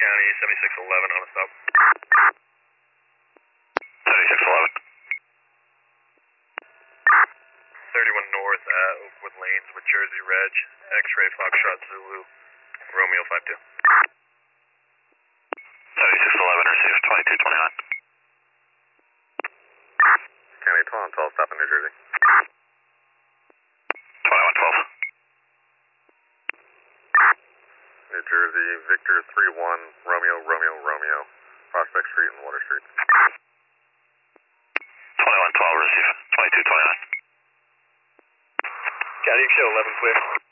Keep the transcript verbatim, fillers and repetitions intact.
County, seventy-six eleven on a stop. seventy-six eleven. thirty-one North at Oakwood Lanes with Jersey Reg, X-Ray Foxtrot Zulu, Romeo five two. seventy-six eleven, receive twenty-two twenty-nine. County twelve twelve, stop in New Jersey. twenty-one twelve. New Jersey, Victor three one, Romeo, Romeo, Romeo, Prospect Street and Water Street. twenty-one twelve, receive twenty-two twenty-nine. County, you can show eleven clear.